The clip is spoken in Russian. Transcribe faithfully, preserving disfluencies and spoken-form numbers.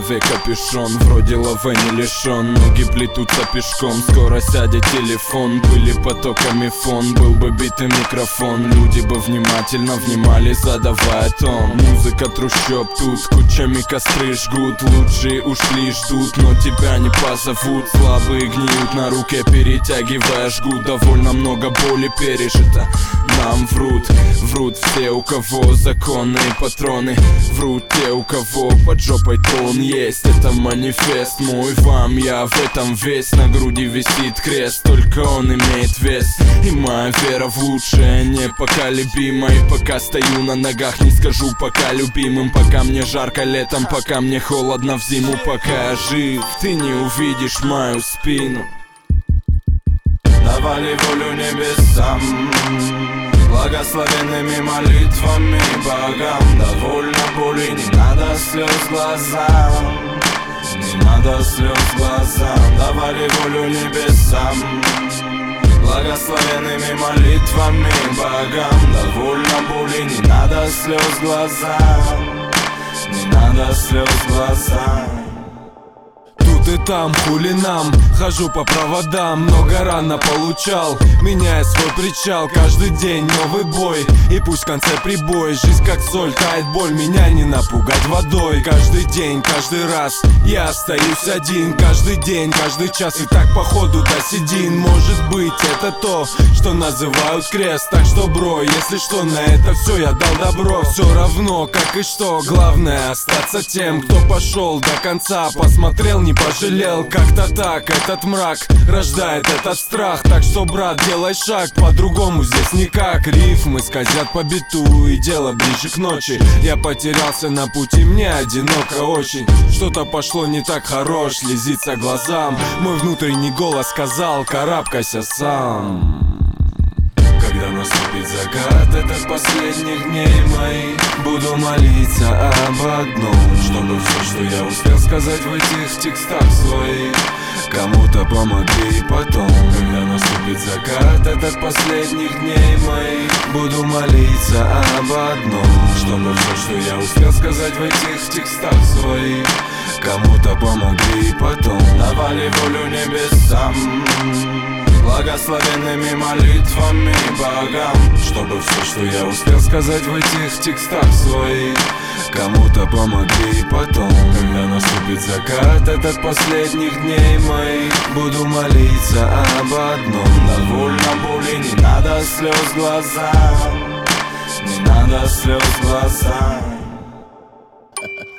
голове капюшон, вроде лавы не лишен. Ноги плетутся пешком, скоро сядет телефон. Были потоками фон, был бы битый микрофон. Люди бы внимательно внимали, задавая тон. Музыка трущоб тут, кучами костры жгут. Лучшие ушли, ждут, но тебя не позовут. Слабые гниют на руке, перетягивая жгут. Довольно много боли пережито, нам врут. Врут все, у кого законные патроны. Врут те, у кого под жопой трон есть. Это манифест мой вам, я в этом весь. На груди висит крест, только он имеет вес. И моя вера в лучшее непоколебима. И пока стою на ногах, не скажу пока любимым. Пока мне жарко летом, пока мне холодно в зиму. Пока я жив, ты не увидишь мою спину. Давали волю небесам, благословенными молитвами богам. Довольно боли, не надо слез глазам, не надо слез глазам. Давали волю небесам, благословенными молитвами богам. Довольно боли, не надо слез глазам, не надо слез глазам. Тут и там, хули нам, хожу по проводам. Много рано получал, меняя свой причал. Каждый день новый бой, и пусть в конце прибой. Жизнь как соль, тает боль, меня не напугать водой. Каждый день, каждый раз я остаюсь один. Каждый день, каждый час, и так походу до седин. Может быть это то, что называют крест. Так что, бро, если что, на это все я дал добро. Все равно, как и что, главное остаться тем, кто пошел до конца, посмотрел, не пожалел. Как-то так этот мрак рождает этот страх. Так что, брат, делай шаг, по-другому здесь никак. Рифмы скользят по биту, и дело ближе к ночи. Я потерялся на пути, мне одиноко очень. Что-то пошло не так, хорош, слезится глазам. Мой внутренний голос сказал: карабкайся сам. Когда наступит закат, этот последних дней моих, буду молиться об одном, чтобы все, что я успел сказать в этих текстах своих, кому-то помогли потом. Когда наступит закат, этот последних дней моих, буду молиться об одном, чтобы все, что я успел сказать в этих текстах своих, кому-то помогли потом. Давали волю небесам, благословенными молитвами богам, чтобы все, что я успел сказать в этих текстах своих, кому-то помогли потом. Когда наступит закат, этот последних дней моих, буду молиться об одном. Довольно боли, не надо слез глазам, не надо слез глазам.